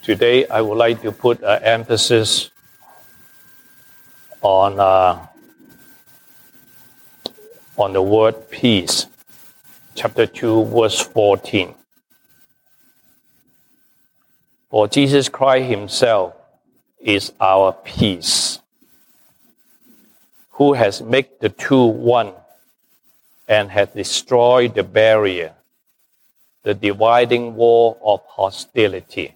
Today, I would like to put an emphasis on the word peace. Chapter 2, verse 14. For Jesus Christ himself is our peace, who has made the two one and has destroyed the barrier, the dividing wall of hostility.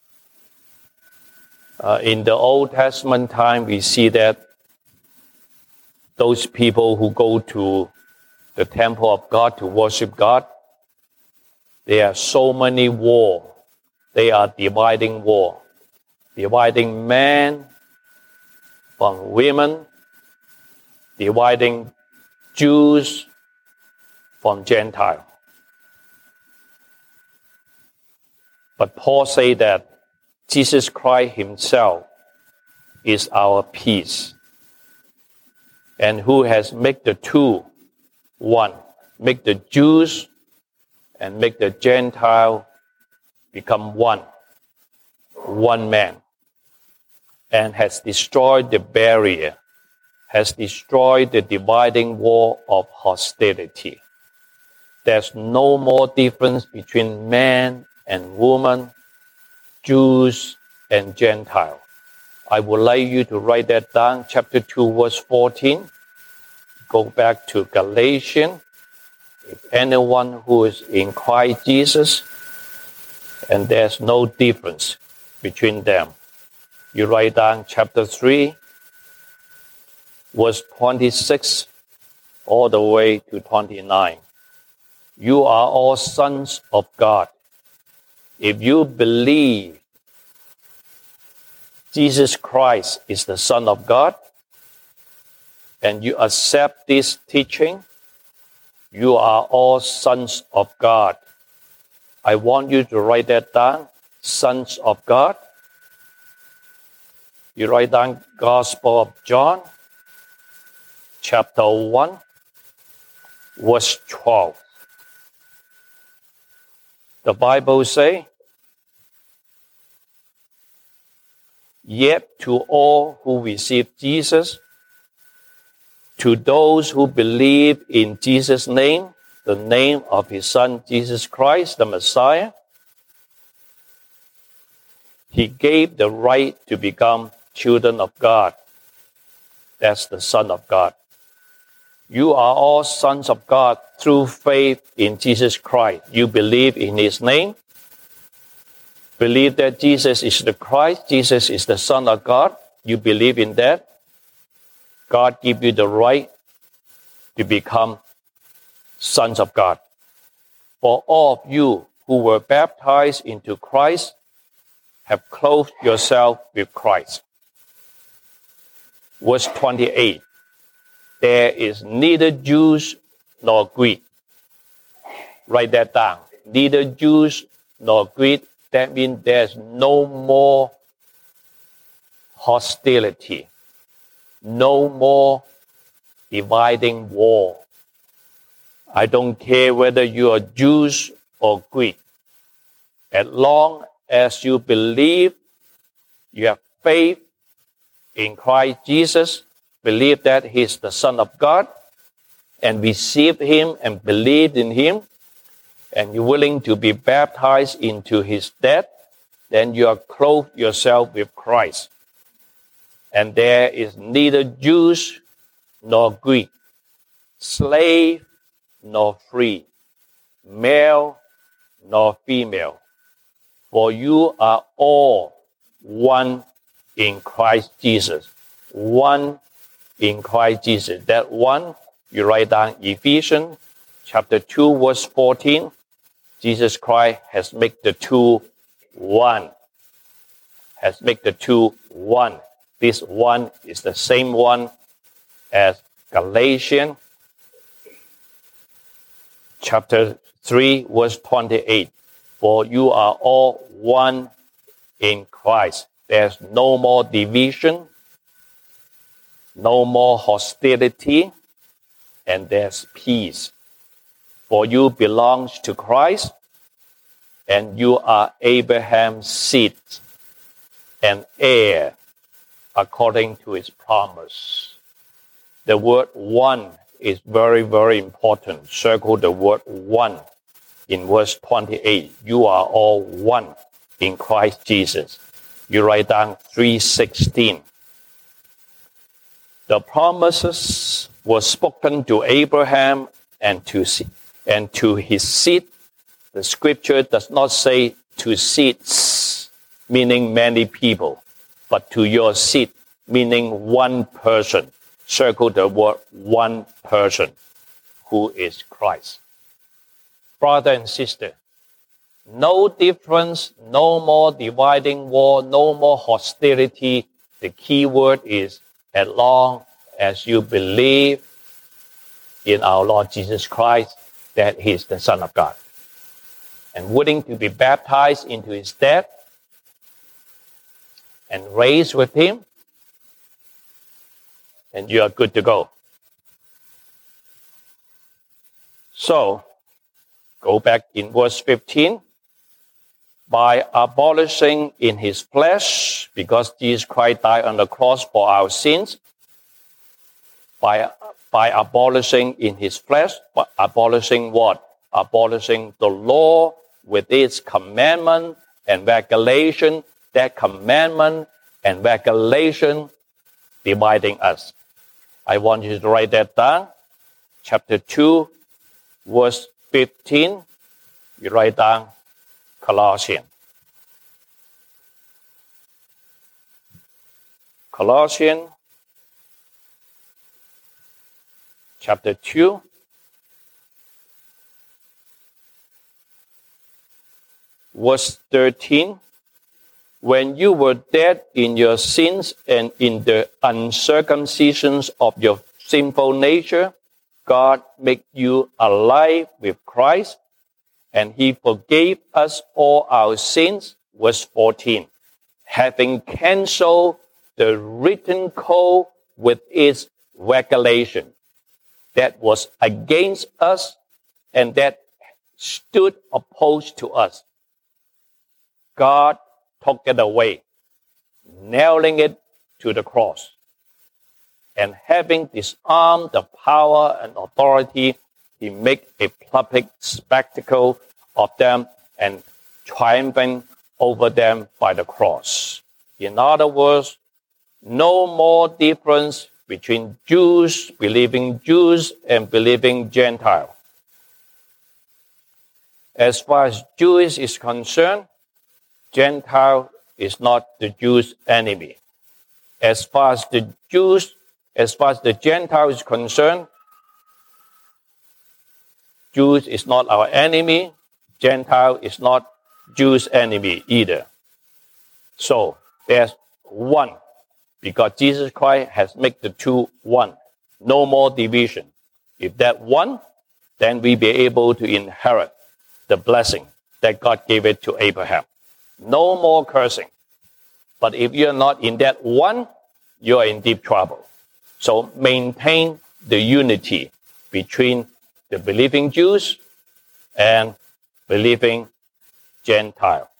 In the Old Testament time, we see that those people who go to the temple of God to worship God, there are so many walls. They are dividing wall, dividing men from women, dividing Jews from Gentiles. But Paul said that Jesus Christ himself is our peace, and who has made the two one, make the Jews and make the Gentile become one man, and has destroyed the barrier, has destroyed the dividing wall of hostility. There's no more difference between man and woman, Jews and Gentile. I would like you to write that down, chapter 2, verse 14. Go back to Galatians. If anyone who is in Christ Jesus, and there's no difference between them. You write down chapter 3, verse 26, all the way to 29. You are all sons of God. If you believe Jesus Christ is the Son of God, and you accept this teaching, you are all sons of God. I want you to write that down, sons of God. You write down Gospel of John, chapter 1, verse 12. The Bible says, yet to all who receive Jesus, to those who believe in Jesus' name, the name of his Son, Jesus Christ, the Messiah, he gave the right to become children of God. That's the Son of God. You are all sons of God through faith in Jesus Christ. You believe in his name. Believe that Jesus is the Christ. Jesus is the Son of God. You believe in that. God gives you the right to become sons of God. For all of you who were baptized into Christ have clothed yourself with Christ. Verse 28. There is neither Jews nor Greek. Write that down. Neither Jews nor Greek. That means there's no more hostility. No more dividing wall. I don't care whether you are Jews or Greek. As long as you believe, you have faith in Christ Jesus, believe that he is the Son of God, and receive him and believe in him, and you're willing to be baptized into his death, then you are clothed yourself with Christ. And there is neither Jews nor Greek, slave nor free, male nor female. For you are all one in Christ Jesus. One in Christ Jesus. That one, you write down Ephesians chapter 2, verse 14. Jesus Christ has made the two one. Has made the two one. This one is the same one as Galatians chapter 3, verse 28. For you are all one in Christ. There's no more division, no more hostility, and there's peace. For you belong to Christ, and you are Abraham's seed. and heir according to his promise. The word one is very, very important. Circle the word one in verse 28. You are all one in Christ Jesus. You write down 3:16. The promises were spoken to Abraham and to his seed. The scripture does not say to seeds, meaning many people, but to your seed, meaning one person. Circle the word one person, who is Christ. Brother and sister, no difference, no more dividing wall, no more hostility. The key word is as long as you believe in our Lord Jesus Christ, that he is the Son of God, and willing to be baptized into his death and raised with him, and you are good to go. So, go back in verse 15. By abolishing in his flesh, because Jesus Christ died on the cross for our sins, by abolishing in his flesh, abolishing what? Abolishing the law with its commandment and regulation, that commandment and regulation dividing us. I want you to write that down. Chapter 2, verse 15. You write down Colossians. Colossians chapter 2, verse 13. When you were dead in your sins and in the uncircumcision of your sinful nature, God made you alive with Christ, and he forgave us all our sins. Verse 14. Having canceled the written code with its regulation that was against us and that stood opposed to us, God took it away, nailing it to the cross. And having disarmed the power and authority, he made a public spectacle of them and triumphing over them by the cross. In other words, no more difference between Jews, believing Jews, and believing Gentiles. As far as Jewish is concerned, Gentile is not the Jews' enemy. As far as the Gentile is concerned, Jews is not our enemy. Gentile is not Jews' enemy either. So there's one, because Jesus Christ has made the two one. No more division. If that one, then we be able to inherit the blessing that God gave it to Abraham. No more cursing. But if you're not in that one, you're in deep trouble. So maintain the unity between the believing Jews and believing Gentile.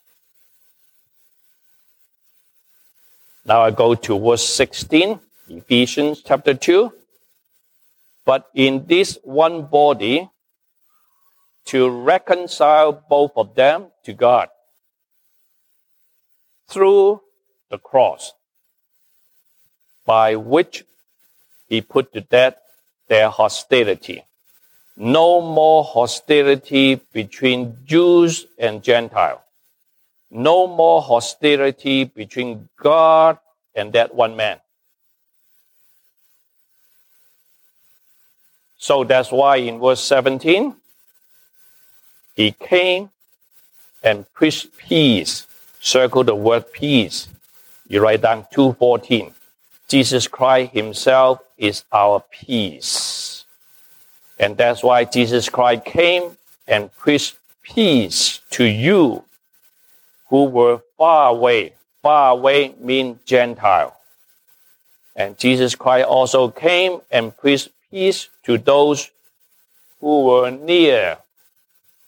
Now I go to verse 16, Ephesians chapter 2. But in this one body, to reconcile both of them to God through the cross, by which he put to death their hostility. No more hostility between Jews and Gentiles. No more hostility between God and that one man. So that's why in verse 17, he came and preached peace. Circle the word peace. You write down 2:14. Jesus Christ himself is our peace. And that's why Jesus Christ came and preached peace to you who were far away. Far away means Gentile. And Jesus Christ also came and preached peace to those who were near.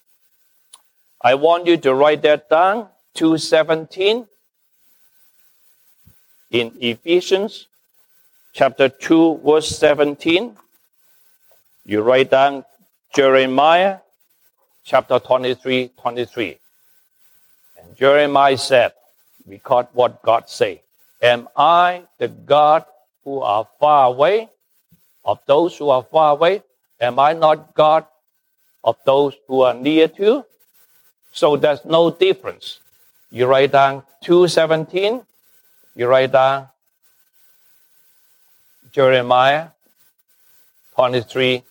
I want you to write that down, 2:17. in Ephesians chapter 2, verse 17. You write down Jeremiah chapter 23. And Jeremiah said, because what God say, am I the God who are far away, of those who are far away? Am I not God of those who are near to? So there's no difference. You write down 2:17, you write down Jeremiah 23.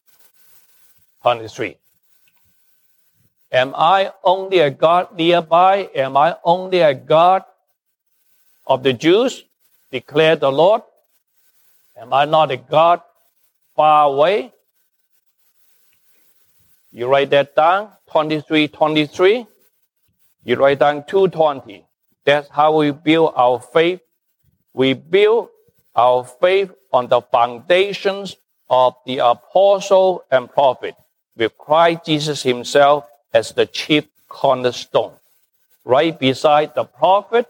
Am I only a God nearby? Am I only a God of the Jews? Declare the Lord. Am I not a God far away? You write that down, 23. You write down 2:20. That's how we build our faith. We build our faith on the foundations of the apostle and prophet, with Christ Jesus himself as the chief cornerstone. Right beside the prophet,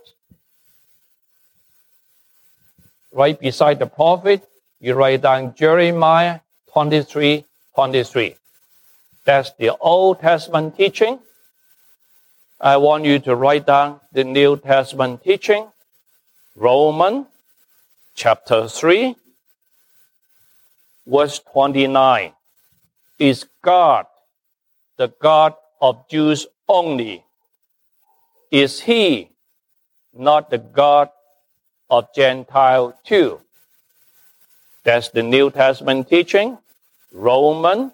you write down Jeremiah 23. That's the Old Testament teaching. I want you to write down the New Testament teaching. Romans chapter 3, verse 29. Is God the God of Jews only? Is he not the God of Gentiles too? That's the New Testament teaching. Romans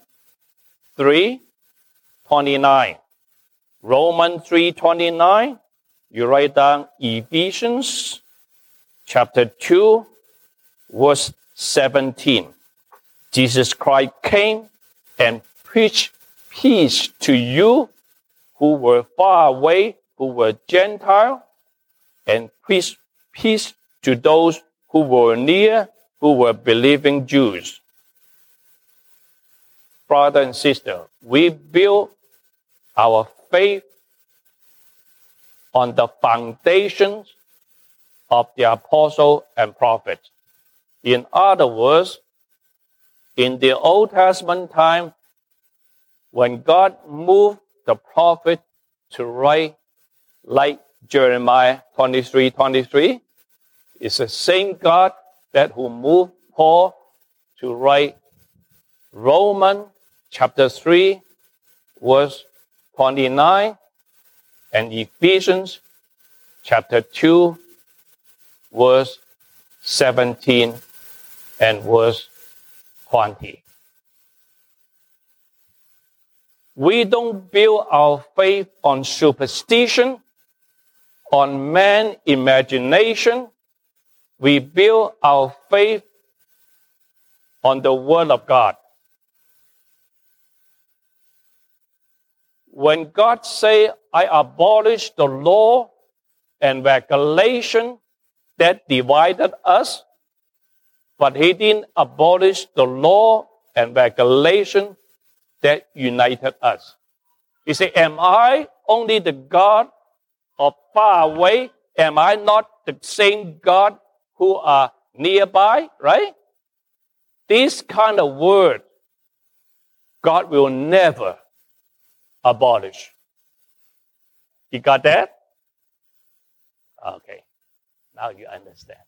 3:29. Romans 3:29. You write down Ephesians chapter 2, verse 17. Jesus Christ came and preached peace to you who were far away, who were Gentiles, and preached peace to those who were near, who were believing Jews. Brother and sister, we build our faith on the foundations of the apostle and prophet. In other words, in the Old Testament time, when God moved the prophet to write like Jeremiah 23, it's the same God that who moved Paul to write Romans chapter 3, verse 29, and Ephesians chapter 2, verse 17 and verse 20. We don't build our faith on superstition, on man's imagination. We build our faith on the Word of God. When God say, I abolish the law and regulation that divided us, but he didn't abolish the law and regulation that united us. He said, am I only the God of far away? Am I not the same God who are nearby, right? This kind of word, God will never abolish. You got that? Okay. Now you understand.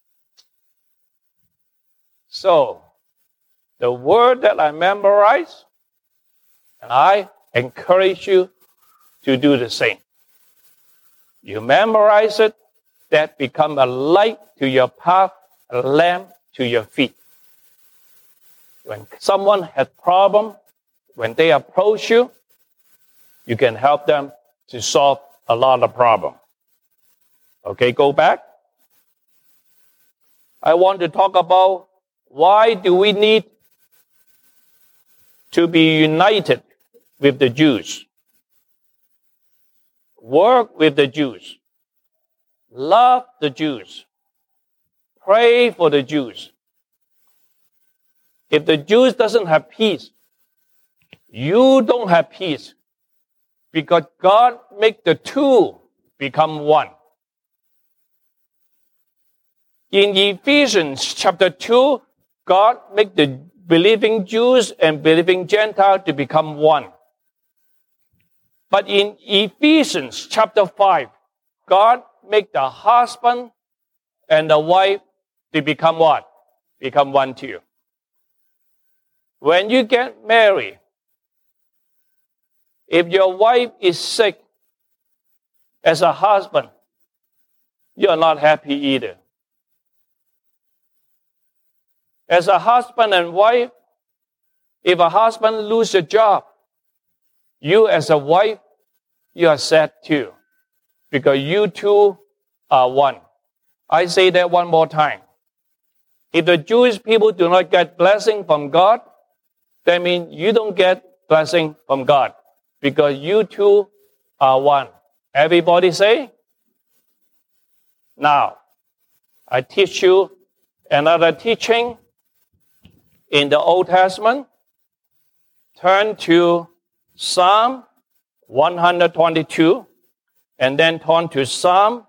So, the word that I memorized, and I encourage you to do the same. You memorize it, that become a light to your path, a lamp to your feet. When someone has problem, when they approach you, you can help them to solve a lot of problems. Okay, go back. I want to talk about why do we need to be united with the Jews. Work with the Jews. Love the Jews. Pray for the Jews. If the Jews doesn't have peace, you don't have peace. Because God make the two become one. In Ephesians chapter 2, God made the believing Jews and believing Gentiles to become one. But in Ephesians chapter 5, God made the husband and the wife to become what? Become one too. When you get married, if your wife is sick, as a husband, you are not happy either. As a husband and wife, if a husband loses a job, you as a wife, you are sad too, because you two are one. I say that one more time. If the Jewish people do not get blessing from God, that means you don't get blessing from God, because you two are one. Everybody say? Now, I teach you another teaching in the Old Testament. Turn to Psalm 122 and then turn to Psalm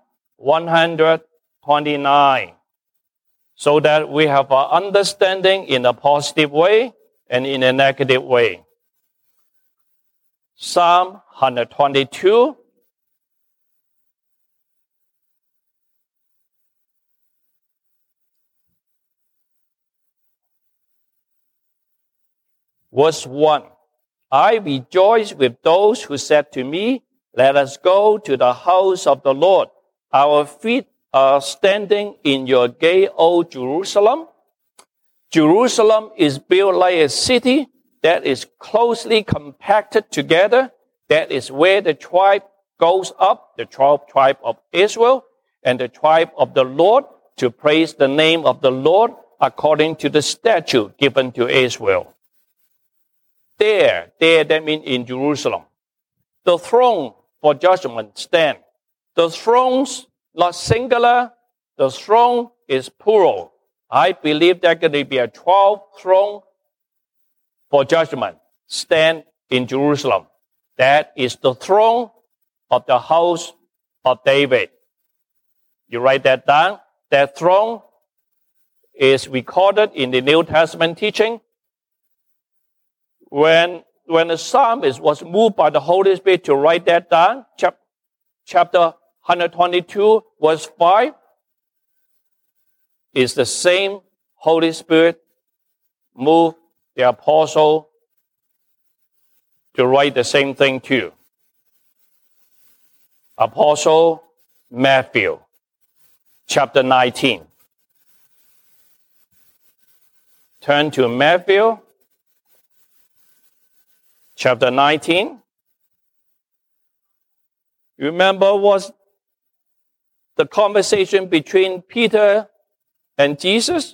129 so that we have an understanding in a positive way and in a negative way. Psalm 122. Verse 1, I rejoice with those who said to me, let us go to the house of the Lord. Our feet are standing in your gate, O Jerusalem. Jerusalem is built like a city that is closely compacted together. That is where the tribe goes up, the 12 tribe of Israel and the tribe of the Lord, to praise the name of the Lord according to the statute given to Israel. There, that means in Jerusalem. The throne for judgment stand. The throne's not singular, the throne is plural. I believe there's going to be a 12th throne for judgment stand in Jerusalem. That is the throne of the house of David. You write that down. That throne is recorded in the New Testament teaching. When the psalmist was moved by the Holy Spirit to write that down, chapter 122, verse 5, is the same Holy Spirit moved the apostle to write the same thing too. Apostle Matthew, chapter 19. Turn to Matthew, chapter 19. Remember was the conversation between Peter and Jesus?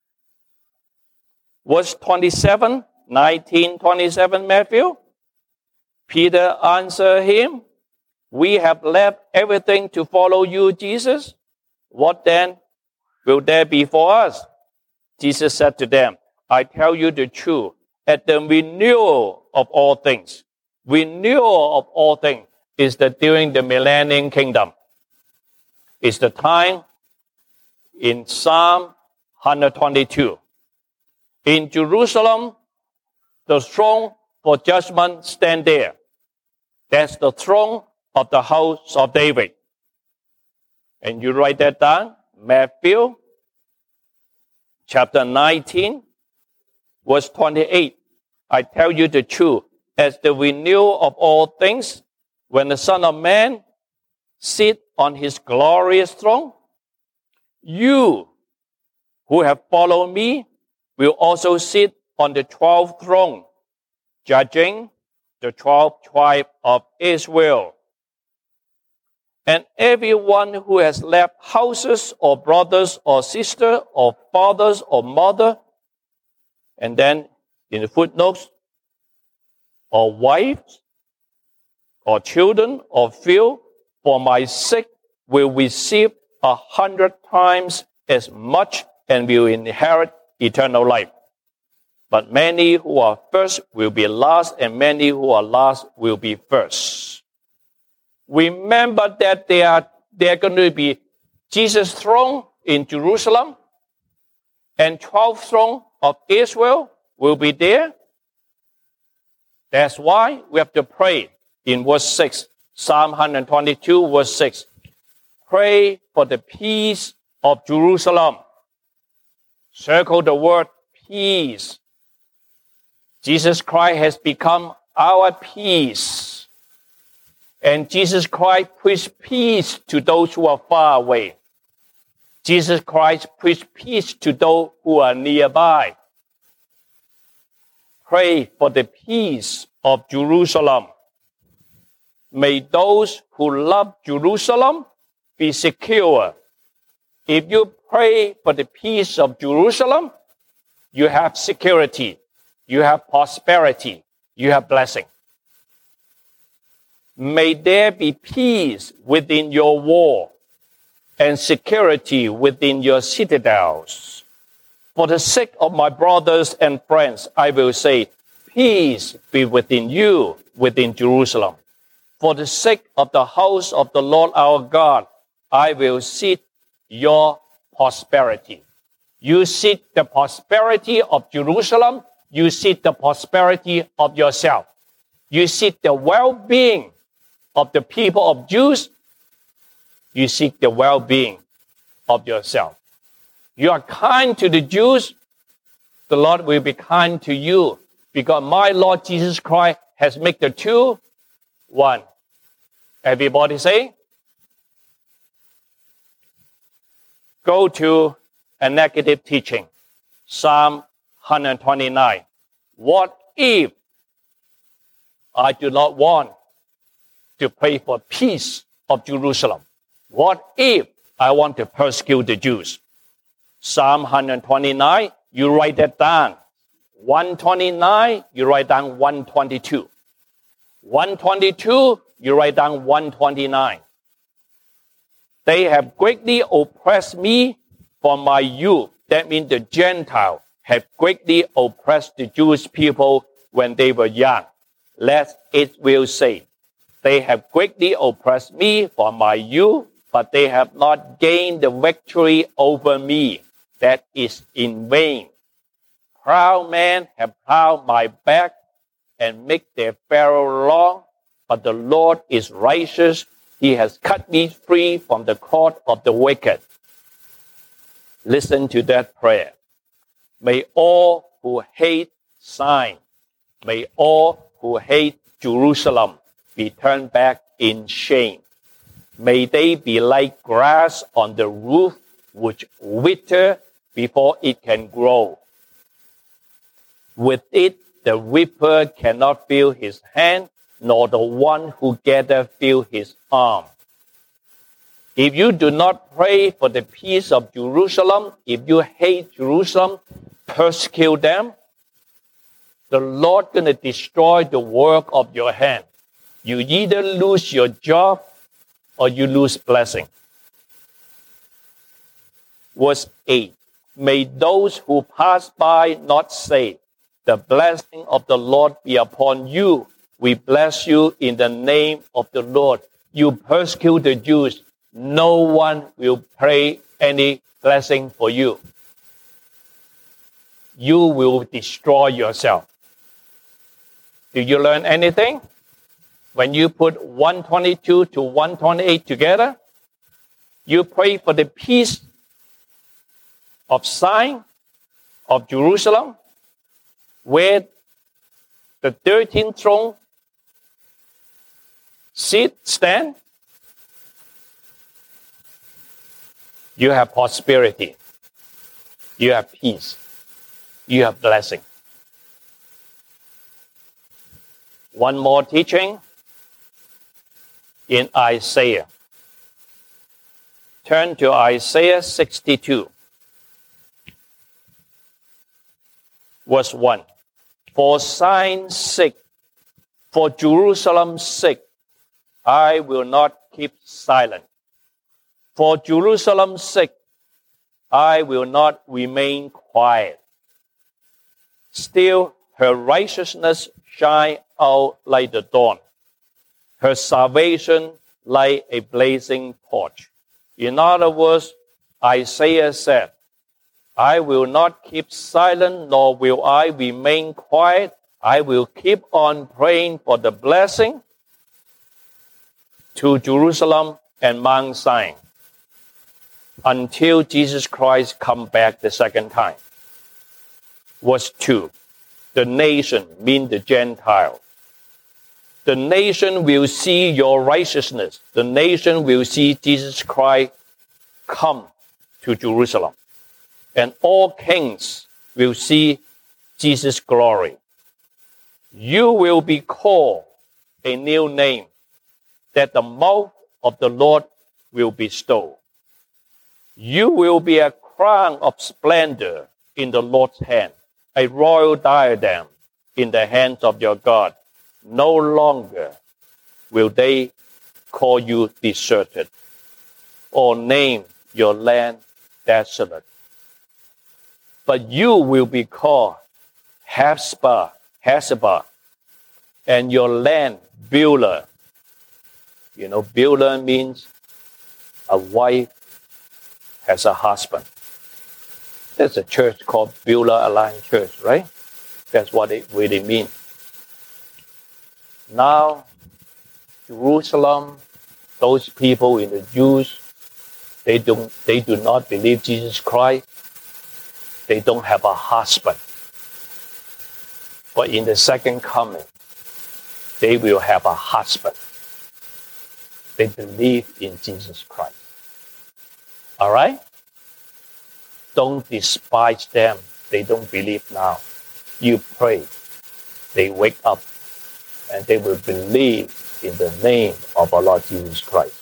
Verse 27, 19:27, Matthew. Peter answered him, we have left everything to follow you, Jesus. What then will there be for us? Jesus said to them, I tell you the truth, at the renewal of all things. Renewal of all things is that during the millennium kingdom. It's the time in Psalm 122. In Jerusalem, the throne for judgment stand there. That's the throne of the house of David. And you write that down, Matthew chapter 19, verse 28. I tell you the truth, as the renewal of all things, when the Son of Man sit on his glorious throne, you who have followed me will also sit on the 12th throne, judging the 12 tribe of Israel. And everyone who has left houses or brothers or sisters or fathers or mother, and then in the footnotes, or wives, or children, or field, for my sake will receive 100 times as much and will inherit eternal life. But many who are first will be last, and many who are last will be first. Remember that there are going to be Jesus' throne in Jerusalem and 12 throne of Israel will be there. That's why we have to pray in verse 6, Psalm 122, verse 6. Pray for the peace of Jerusalem. Circle the word peace. Jesus Christ has become our peace. And Jesus Christ preached peace to those who are far away. Jesus Christ preached peace to those who are nearby. Pray for the peace of Jerusalem. May those who love Jerusalem be secure. If you pray for the peace of Jerusalem, you have security, you have prosperity, you have blessing. May there be peace within your wall and security within your citadels. For the sake of my brothers and friends, I will say, peace be within you, within Jerusalem. For the sake of the house of the Lord our God, I will seek your prosperity. You seek the prosperity of Jerusalem, you seek the prosperity of yourself. You seek the well-being of the people of Jews, you seek the well-being of yourself. You are kind to the Jews, the Lord will be kind to you, because my Lord Jesus Christ has made the two one. Everybody say? Go to a negative teaching. Psalm 129. What if I do not want to pray for peace of Jerusalem? What if I want to persecute the Jews? Psalm 129, you write that down. 129, you write down 122. 122, you write down 129. They have greatly oppressed me from my youth. That means the Gentiles have greatly oppressed the Jewish people when they were young. Let it will say, they have greatly oppressed me from my youth, but they have not gained the victory over me. That is in vain. Proud men have plowed my back and make their furrow long, but the Lord is righteous. He has cut me free from the court of the wicked. Listen to that prayer. May all who hate Zion, may all who hate Jerusalem be turned back in shame. May they be like grass on the roof, which wither before it can grow. With it, the reaper cannot fill his hand, nor the one who gathers fill his arm. If you do not pray for the peace of Jerusalem, if you hate Jerusalem, persecute them, the Lord going to destroy the work of your hand. You either lose your job or you lose blessing. Verse 8, may those who pass by not say, the blessing of the Lord be upon you. We bless you in the name of the Lord. You persecute the Jews. No one will pray any blessing for you. You will destroy yourself. Did you learn anything? When you put 122 to 128 together, you pray for the peace of Zion, of Jerusalem, where the 13th throne seat stand. You have prosperity. You have peace. You have blessing. One more teaching in Isaiah. Turn to Isaiah 62. Verse 1. For Zion's sake, for Jerusalem's sake, I will not keep silent. For Jerusalem's sake, I will not remain quiet. Still, her righteousness shine out like the dawn, her salvation like a blazing torch. In other words, Isaiah said, I will not keep silent, nor will I remain quiet. I will keep on praying for the blessing to Jerusalem and Mount Zion until Jesus Christ come back the second time. Verse 2, the nation means the Gentile. The nation will see your righteousness. The nation will see Jesus Christ come to Jerusalem. And all kings will see Jesus' glory. You will be called a new name that the mouth of the Lord will bestow. You will be a crown of splendor in the Lord's hand, a royal diadem in the hands of your God. No longer will they call you deserted or name your land desolate. But you will be called Hephzibah, and your land Beulah. You know, Beulah means a wife has a husband. There's a church called Beulah Alliance Church, right? That's what it really means. Now, Jerusalem, those people in the Jews, they do not believe Jesus Christ. They don't have a husband. But in the second coming, they will have a husband. They believe in Jesus Christ. All right? Don't despise them. They don't believe now. You pray. They wake up and they will believe in the name of our Lord Jesus Christ.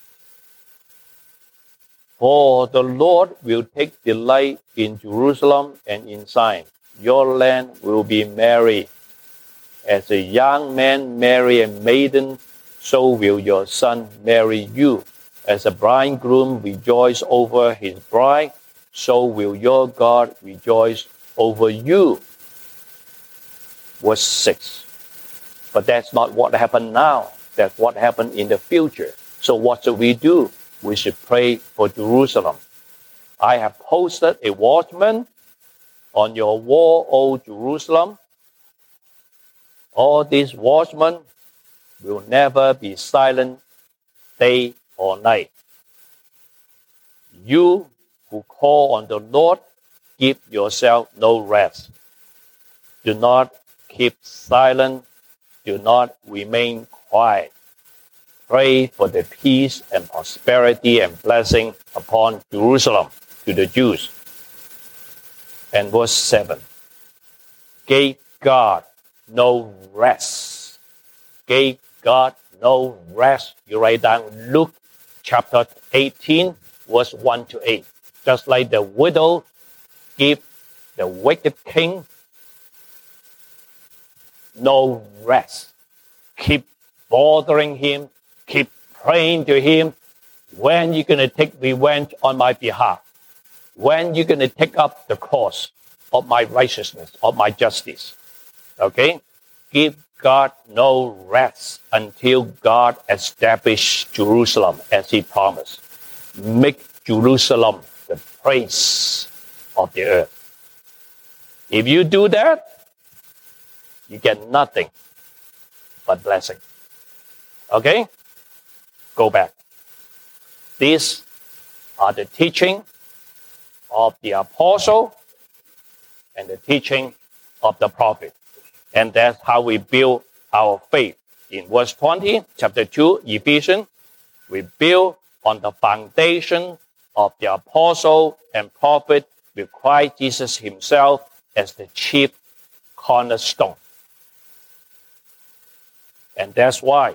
For the Lord will take delight in Jerusalem and in Zion. Your land will be merry. As a young man marry a maiden, so will your son marry you. As a bridegroom rejoice over his bride, so will your God rejoice over you. Verse 6. But that's not what happened now. That's what happened in the future. So what should we do? We should pray for Jerusalem. I have posted a watchman on your wall, O Jerusalem. All these watchmen will never be silent day or night. You who call on the Lord, give yourself no rest. Do not keep silent. Do not remain quiet. Pray for the peace and prosperity and blessing upon Jerusalem to the Jews. And verse 7. Gave God no rest. Gave God no rest. You write down Luke chapter 18, verse 1 to 8. Just like the widow gave the wicked king no rest. Keep bothering him. Keep praying to him. When are you going to take revenge on my behalf? When are you going to take up the cause of my righteousness, of my justice? Okay? Give God no rest until God establish Jerusalem as he promised. Make Jerusalem the praise of the earth. If you do that, you get nothing but blessing. Okay? Go back. These are the teaching of the apostle and the teaching of the prophet. And that's how we build our faith. In verse 20, chapter 2, Ephesians, we build on the foundation of the apostle and prophet with Christ Jesus himself as the chief cornerstone. And that's why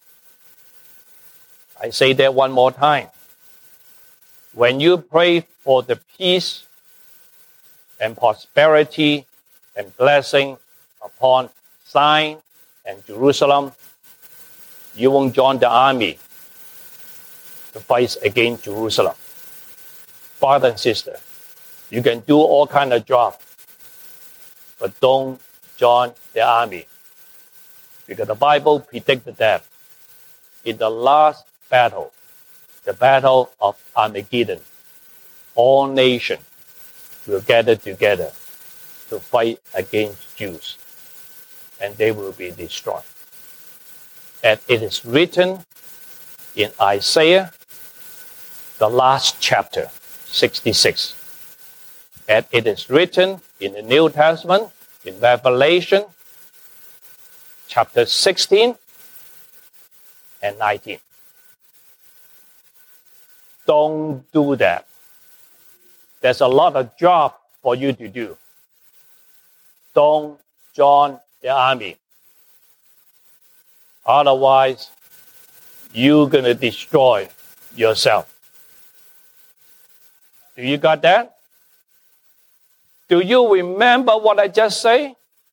I say that one more time. When you pray for the peace and prosperity and blessing upon Zion and Jerusalem, you won't join the army to fight against Jerusalem. Father and sister, you can do all kind of jobs, but don't join the army. Because the Bible predicted that in the last battle, the battle of Armageddon. All nations will gather together to fight against Jews, and they will be destroyed. And it is written in Isaiah, the last chapter, 66. And it is written in the New Testament, in Revelation, chapter 16 and 19. Don't do that. There's a lot of job for you to do. Don't join the army. Otherwise, you're going to destroy yourself. Do you got that? Do you remember what I just said?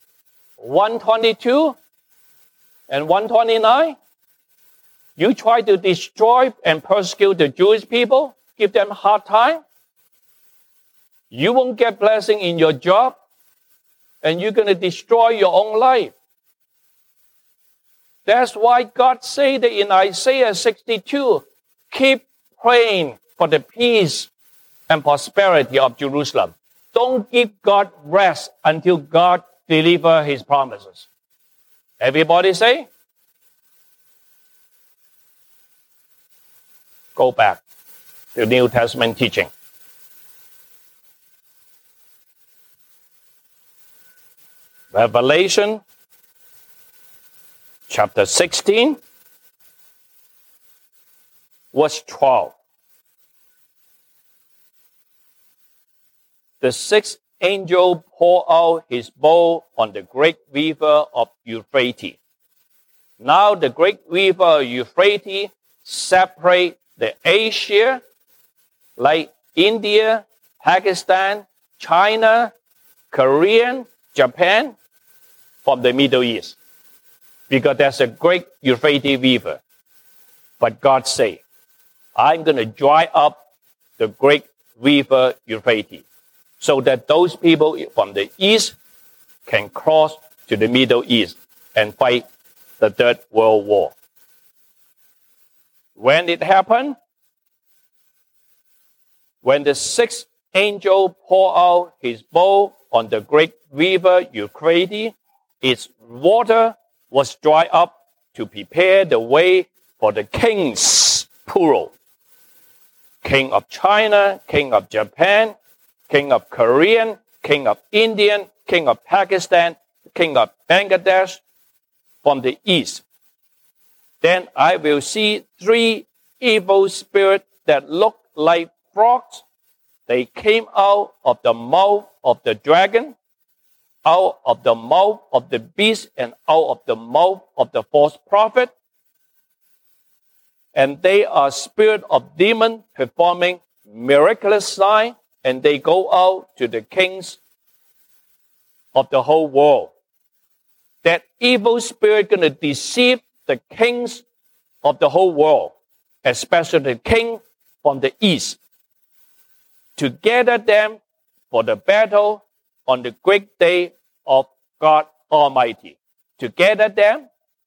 122 and 129? You try to destroy and persecute the Jewish people, give them a hard time. You won't get blessing in your job, and you're going to destroy your own life. That's why God said in Isaiah 62, keep praying for the peace and prosperity of Jerusalem. Don't give God rest until God delivers his promises. Everybody say? Go back to New Testament teaching. Revelation chapter 16, verse 12. The sixth angel poured out his bowl on the great river of Euphrates. Now the great river of Euphrates separates the Asia, like India, Pakistan, China, Korea, Japan, from the Middle East. Because there's a great Euphrates river. But God said, I'm going to dry up the great river Euphrates, so that those people from the east can cross to the Middle East and fight the Third World War. When it happened, when the sixth angel poured out his bowl on the great river Euphrates, its water was dried up to prepare the way for the kings, plural. King of China, king of Japan, king of Korea, king of India, king of Pakistan, king of Bangladesh, from the east. Then I will see three evil spirits that look like frogs. They came out of the mouth of the dragon, out of the mouth of the beast, and out of the mouth of the false prophet. And they are spirits of demons performing miraculous signs, and they go out to the kings of the whole world. That evil spirit going to deceive the kings of the whole world, especially the king from the east, to gather them for the battle on the great day of God Almighty. To gather them,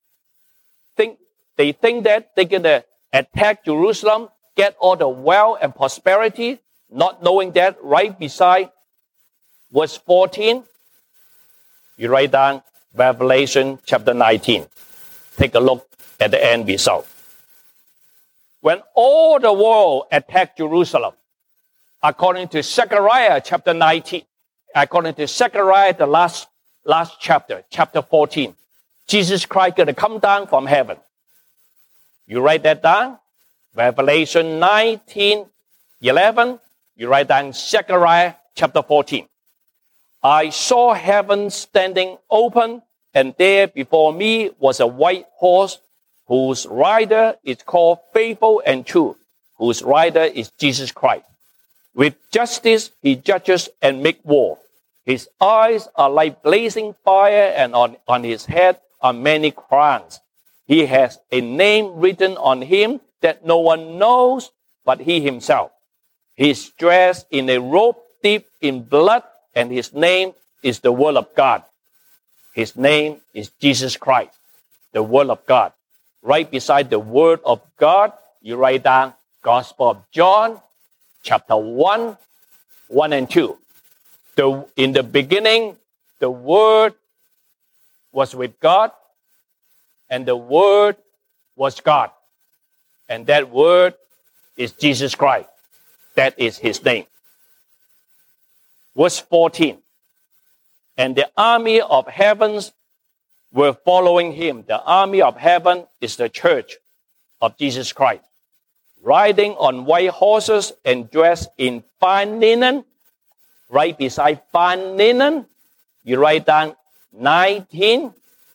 they think that they're going to attack Jerusalem, get all the wealth and prosperity, not knowing that right beside verse 14, you write down Revelation chapter 19. Take a look at the end result. When all the world attacked Jerusalem, according to Zechariah chapter 19, according to Zechariah, the last chapter, chapter 14, Jesus Christ going to come down from heaven. You write that down. Revelation 19:11. You write down Zechariah chapter 14. I saw heaven standing open, and there before me was a white horse, whose rider is called Faithful and True, whose rider is Jesus Christ. With justice he judges and makes war. His eyes are like blazing fire, and on his head are many crowns. He has a name written on him that no one knows but he himself. He is dressed in a robe dipped in blood, and his name is the Word of God. His name is Jesus Christ, the Word of God. Right beside the Word of God, you write down Gospel of John, chapter 1, 1 and 2. In the beginning, the Word was with God, and the Word was God. And that Word is Jesus Christ. That is his name. Verse 14. And the army of heavens were following him. The army of heaven is the church of Jesus Christ, riding on white horses and dressed in fine linen. Right beside fine linen, you write down 19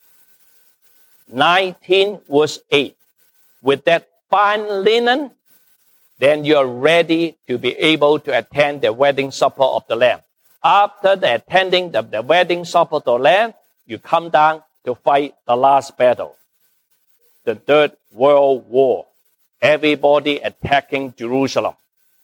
verse 8. With that fine linen, then you're ready to be able to attend the wedding supper of the Lamb. After attending the wedding supper of the Lamb, you come down to fight the last battle, the Third World War. Everybody attacking Jerusalem.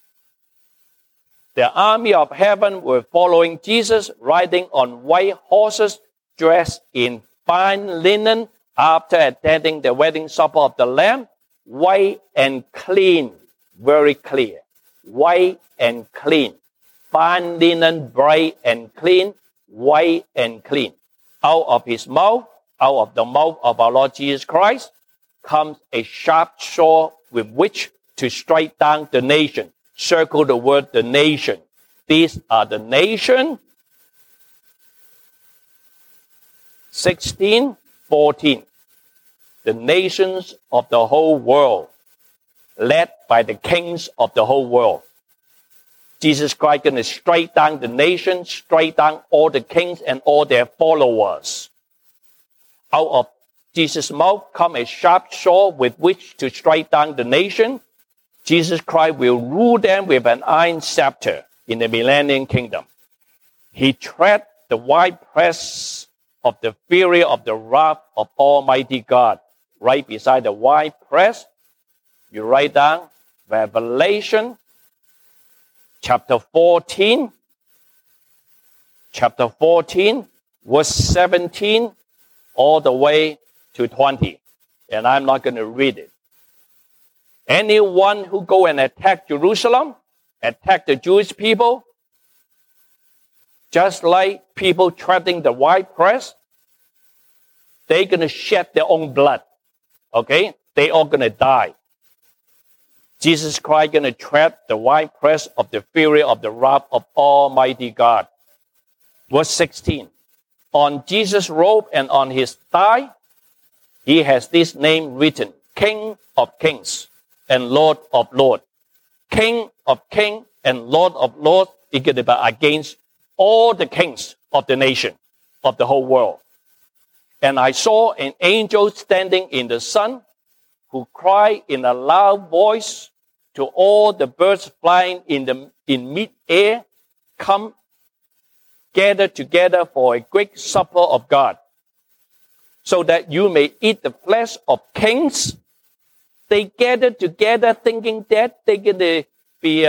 The army of heaven were following Jesus, riding on white horses, dressed in fine linen, after attending the wedding supper of the Lamb, white and clean, very clear, white and clean, fine linen, bright and clean, white and clean. Out of his mouth, out of the mouth of our Lord Jesus Christ, comes a sharp sword with which to strike down the nation. Circle the word the nation. These are the nation. 16, 14. The nations of the whole world, led by the kings of the whole world. Jesus Christ is going to strike down the nations, strike down all the kings and all their followers. Out of Jesus' mouth come a sharp sword with which to strike down the nation. Jesus Christ will rule them with an iron scepter in the millennium kingdom. He tread the winepress of the fury of the wrath of Almighty God. Right beside the winepress, you write down Revelation chapter 14, verse 17, all the way to 20. And I'm not going to read it. Anyone who go and attack Jerusalem, attack the Jewish people, just like people treading the winepress, they're going to shed their own blood. Okay? They are going to die. Jesus Christ going to tread the winepress of the fury of the wrath of Almighty God. Verse 16. On Jesus' robe and on his thigh, he has this name written, King of Kings and Lord of Lords. King of Kings and Lord of Lords is going to be against all the kings of the nation, of the whole world. And I saw an angel standing in the sun who cried in a loud voice to all the birds flying in mid-air, come, gather together for a great supper of God, so that you may eat the flesh of kings. They gathered together thinking that they're going to be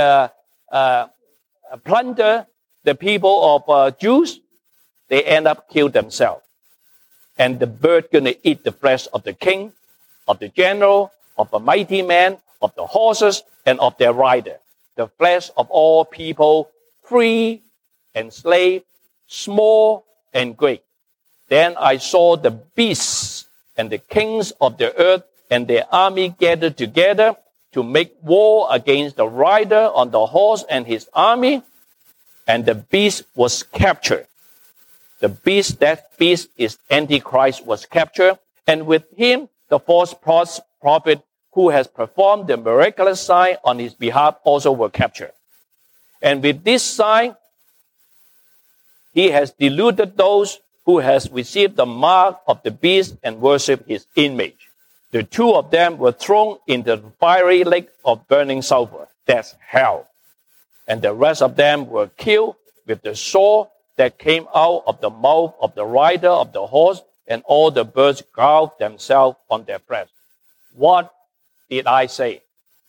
plunder the people of Jews. They end up kill themselves. And the bird going to eat the flesh of the king, of the general, of the mighty man, of the horses, and of their rider. The flesh of all people, free and slave, small and great. Then I saw the beasts and the kings of the earth and their army gathered together to make war against the rider on the horse and his army. And the beast was captured. The beast, that beast is Antichrist, was captured. And with him, the false prophet who has performed the miraculous sign on his behalf also were captured. And with this sign, he has deluded those who has received the mark of the beast and worship his image. The two of them were thrown into the fiery lake of burning sulfur. That's hell. And the rest of them were killed with the sword that came out of the mouth of the rider of the horse, and all the birds gouged themselves on their flesh. What did I say?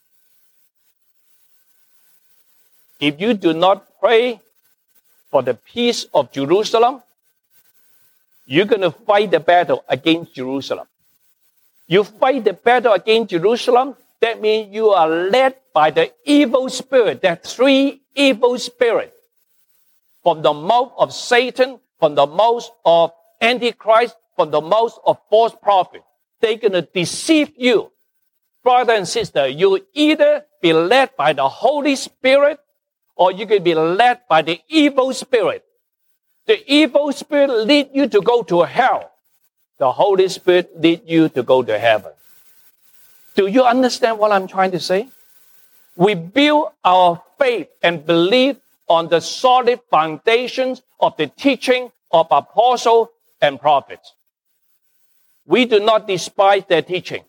If you do not pray for the peace of Jerusalem, you're going to fight the battle against Jerusalem. You fight the battle against Jerusalem, that means you are led by the evil spirit. There are three evil spirits. From the mouth of Satan, from the mouth of Antichrist, from the mouth of false prophet. They're going to deceive you. Brother and sister, you either be led by the Holy Spirit or you can be led by the evil spirit. The evil spirit lead you to go to hell. The Holy Spirit lead you to go to heaven. Do you understand what I'm trying to say? We build our faith and belief on the solid foundations of the teaching of apostles and prophets. We do not despise their teaching.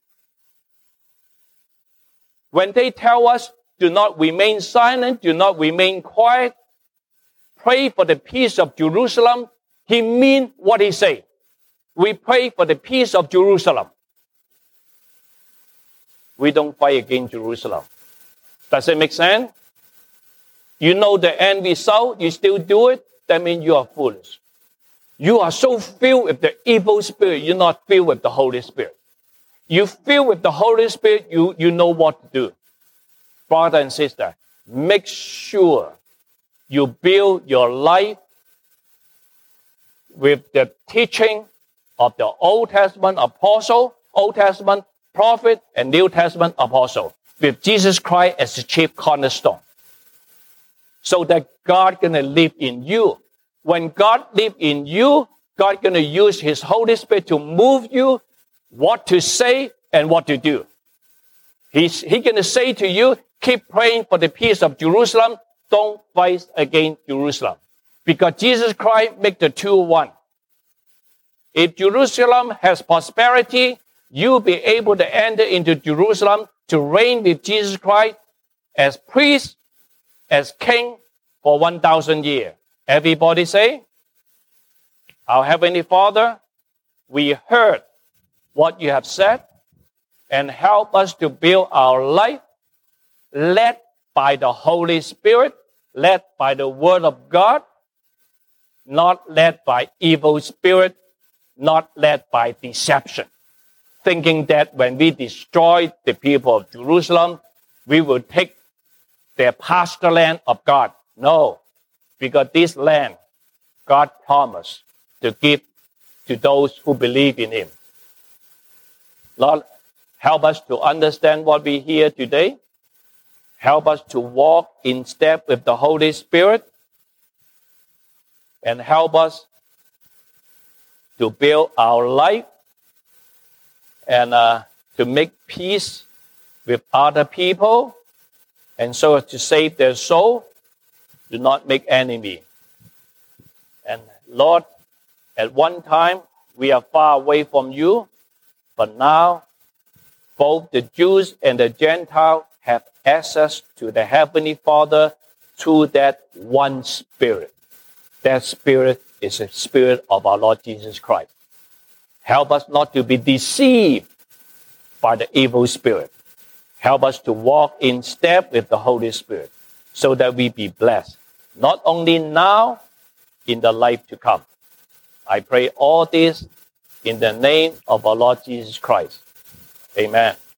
When they tell us, do not remain silent, do not remain quiet, pray for the peace of Jerusalem, he means what he says. We pray for the peace of Jerusalem. We don't fight against Jerusalem. Does it make sense? You know the end result, you still do it, that means you are foolish. You are so filled with the evil spirit, you're not filled with the Holy Spirit. You filled with the Holy Spirit, you know what to do. Brother and sister, make sure you build your life with the teaching of the Old Testament apostle, Old Testament prophet, and New Testament apostle, with Jesus Christ as the chief cornerstone. So that God going to live in you. When God lives in you, God going to use His Holy Spirit to move you what to say and what to do. He's going to say to you, keep praying for the peace of Jerusalem. Don't fight against Jerusalem. Because Jesus Christ make the two one. If Jerusalem has prosperity, you'll be able to enter into Jerusalem to reign with Jesus Christ as priest, as king for 1,000 years. Everybody say, our Heavenly Father, we heard what you have said and help us to build our life led by the Holy Spirit, led by the Word of God, not led by evil spirit, not led by deception. Thinking that when we destroy the people of Jerusalem, we will take their pasture land of God. No, because this land, God promised to give to those who believe in Him. Lord, help us to understand what we hear today. Help us to walk in step with the Holy Spirit. And help us to build our life and to make peace with other people. And so as to save their soul, do not make enemy. And Lord, at one time, we are far away from you, but now both the Jews and the Gentiles have access to the Heavenly Father through that one Spirit. That Spirit is the Spirit of our Lord Jesus Christ. Help us not to be deceived by the evil spirit. Help us to walk in step with the Holy Spirit so that we be blessed, not only now, in the life to come. I pray all this in the name of our Lord Jesus Christ. Amen.